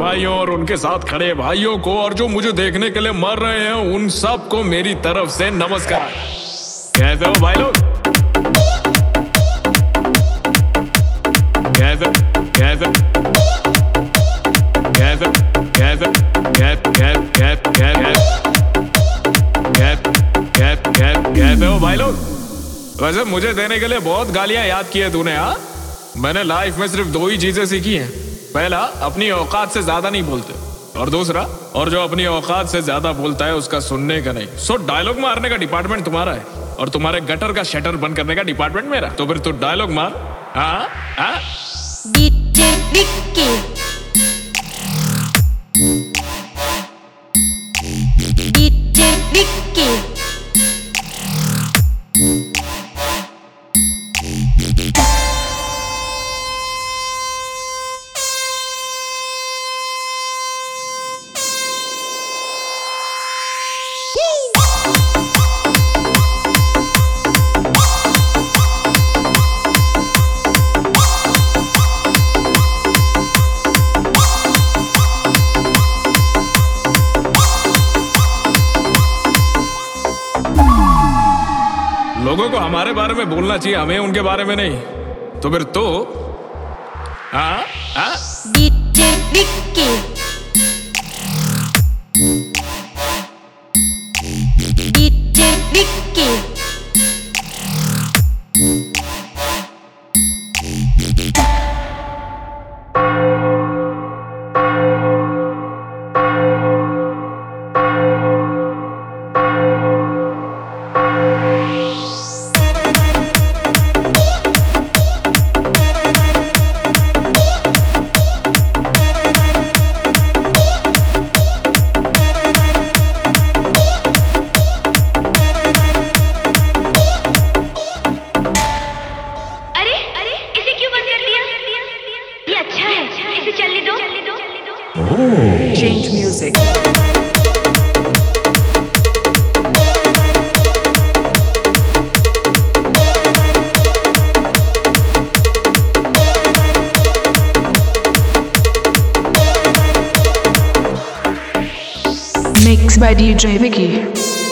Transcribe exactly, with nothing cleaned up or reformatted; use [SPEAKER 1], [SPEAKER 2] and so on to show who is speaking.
[SPEAKER 1] भाइयों और उनके साथ खड़े भाइयों को और जो मुझे देखने के लिए मर रहे हैं उन सब को मेरी तरफ से नमस्कार। कैसे हो भाई लोग? कैसे कैसे कैसे कैसे कैसे हो भाई लोग? वैसे मुझे देने के लिए बहुत गालियां याद की है तूने। हाँ, मैंने लाइफ में सिर्फ दो ही चीजें सीखी हैं। पहला, अपनी औकात से ज्यादा नहीं बोलते, और दूसरा, और जो अपनी औकात से ज्यादा बोलता है उसका सुनने का नहीं। सो डायलॉग मारने का डिपार्टमेंट तुम्हारा है और तुम्हारे गटर का शटर बंद करने का डिपार्टमेंट मेरा। तो फिर तू डायलॉग मार। हाँ हाँ
[SPEAKER 2] डीजे विक्की, डीजे विक्की,
[SPEAKER 1] लोगों को हमारे बारे में बोलना चाहिए, हमें उनके बारे में नहीं। तो फिर तो हाँ हाँ
[SPEAKER 2] DJ Vicky, DJ Vicky,
[SPEAKER 3] Change music. Mixed by D J Vicky.